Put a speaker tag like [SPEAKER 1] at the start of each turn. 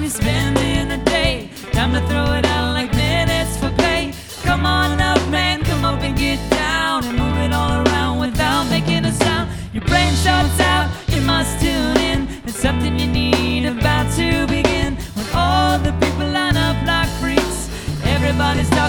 [SPEAKER 1] you spend in a day. Time to throw it out like minutes for pay. Come on up, man, come up and get down and move it all around without making a sound. Your brain shuts out, you must tune in. It's something you need about to begin. When all the people line up like freaks, everybody's talking.